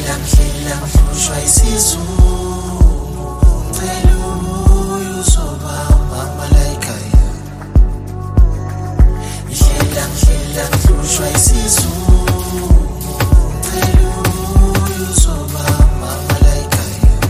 ngihlela ngihlushwa isizungu ngicela uzobamba malaika ngihlela ngihlushwa isizungu ngicela uzobamba malaika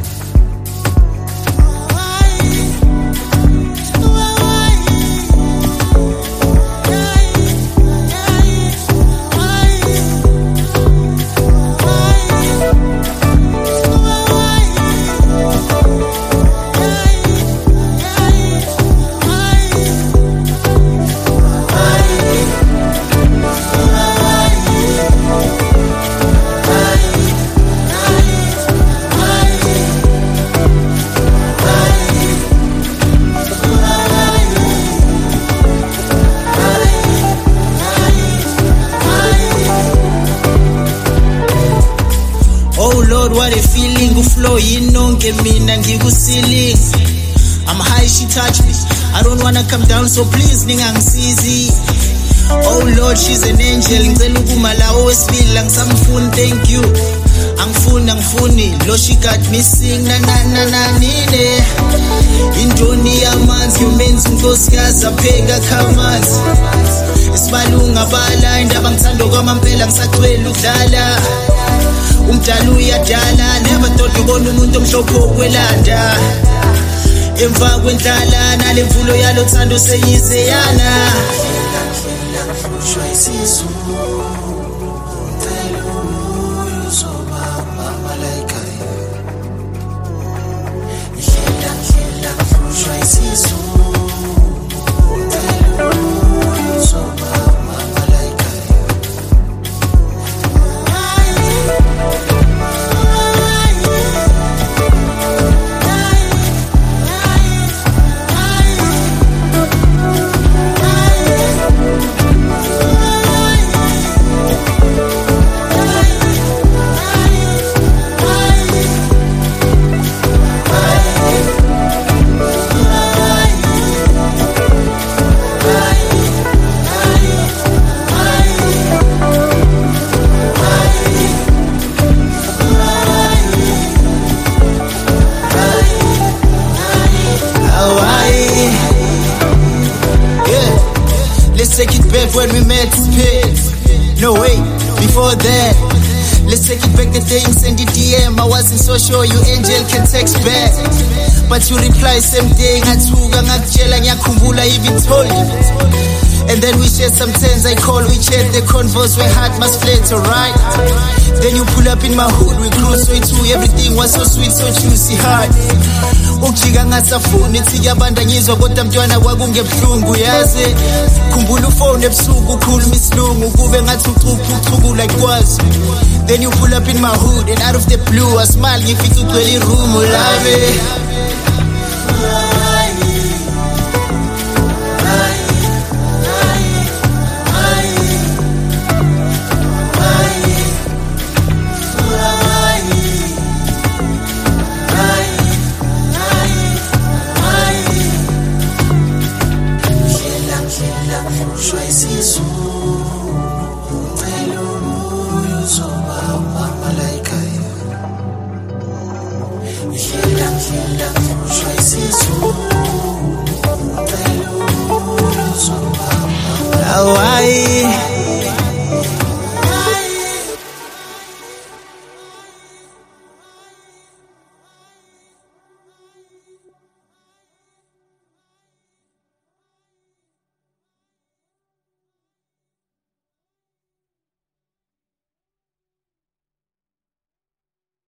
Oh Lord, what a feeling, uflow yinonke mina ngikuceiling. I'm high, she touch me. I don't wanna come down, so please ningangisizi. Oh Lord, she's an angel. Ngicela ukuma lawo wesibili angisamfuni, thank you. Angifuni, lo she got me sing na nine. Intoni yamanzi yomenza unkosikazi apheka khamanzi. Isibalunga bala indaba ngithanda kwamampela ngisacwela ukudlala. Umdala uyadala, never thought ngibona umuntu omhlophe okwelanda. Emva kwendlala nalemvulo yalo thando seyizeyana. ngihlushwa isizungu ngicela uzobamba malaika ngihlela ngihlushwa isizungu ngicela uzobamba malaika Let's take it back when we met, no wait, before that. Let's take it back the day you sent the DM. I wasn't so sure you angel can text back, but you reply same day. Ngathuka ngakutshela ngiyakhumbula even told you. And then we shared some tens, I call, we chat, the convos where heart must flatter, right? Then you pull up in my hood, we cruise way too. Everything was so sweet, so juicy, hard. Ukujika ngasafuni thiyabanda ngizwa kodwa mntwana kwakungebuhlungu yazi. Khumbula ufone ebusuku ukhuluma isilungu kube ngathi uchuchula ikwazi. Then you pull up in my hood and out of the blue I smile ngifica ugcwele iroom love. ngihlushwa isizungu ngicela uzobamba malaika ngihlela ngihlushwa isizungu ngicela uzobamba Hawaii.